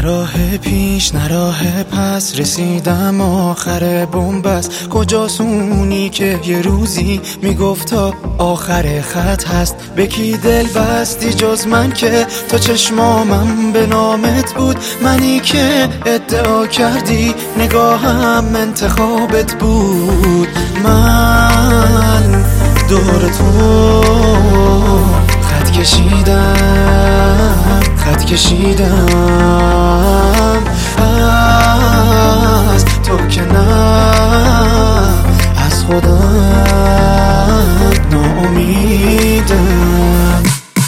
راه پیش نه راه پس، رسیدم آخر بنبست. کجاست اونی که یه روزی میگفت تا آخر خط هست؟ به کی دل بستی جز من که تا چشمامم به نامت بود؟ منی که ادعا کردی نگاهم انتخابت بود. من دور تو خط کشیدم از تو که نه، از خودم ناامیدم.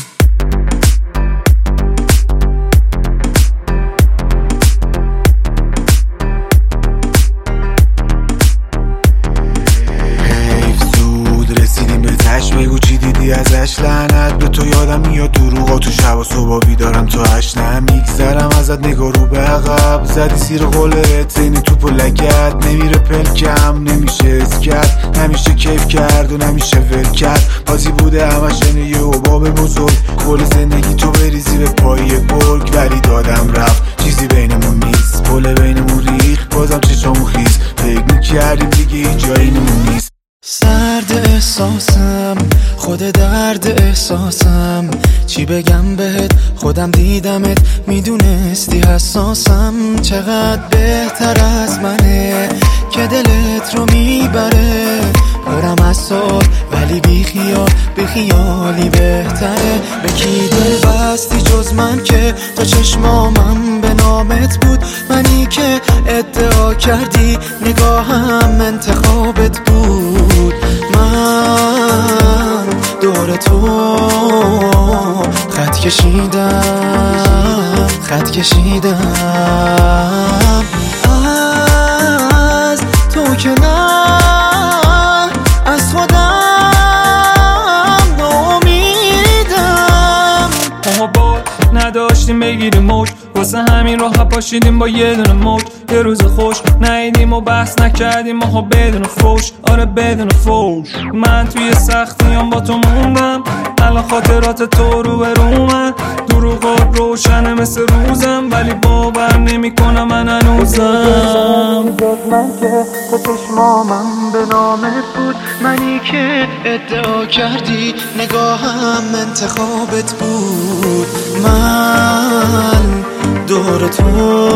بگو چی دیدی ازش، لعنت به تو. یادم میاد دروغا تو شب و صبح بیدارم تو هشتم. میگذرم ازت نگاه رو به عقب، زدی سیر قولت اینی توپ و لگت. نمیره پلکم نمیشه اسکت، نمیشه کیف کرد و نمیشه ول کرد. بازی بوده همش یه عباب بزرگ، کل زندگی تو بریزی به پای گرگ. ولی دادم رفت چیزی بینمون نیست، پل بینمون ریخت بازم چشامون خیز. فکر میکردیم دیگه جایی نمون نیست. سرد احساسم، خود درد احساسم. چی بگم بهت، خودم دیدمت میدونستی حساسم. چقدر بهتر از منه که دلت رو میبره. برم از سال ولی بی خیالی بهتره. به کی دل بستی جز من که تا چشمامم به نامت بود؟ منی که ادعا کردی نگاهم انتخابت بود. من دور تو خط کشیدم از تو که نه، از خودم ناامیدم. ما با نداشتیم بگیریم موج، واسه همین راه پاشیدیم با یه دونه موج. یه روز خوش نیدیم و بحث نکردیم ماها بدون فوش، آره بدون فوش. من توی سختیام با تو موندم، الان خاطرات تو رو به رومن. دروغات روشنه مثل روزم، ولی باور نمی کنم من هنوزم. من که تا چشمامم به نامت بود، منی که ادعا کردی نگاهم انتخابت بود. من دور تو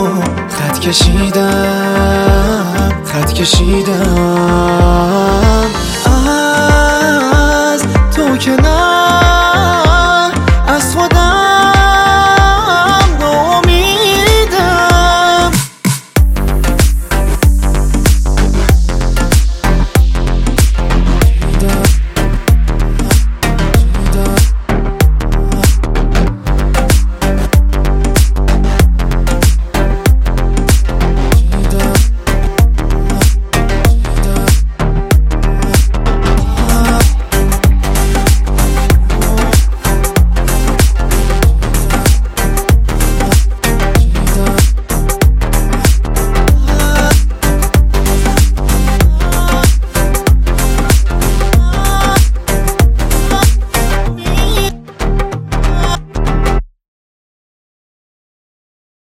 خط کشیدم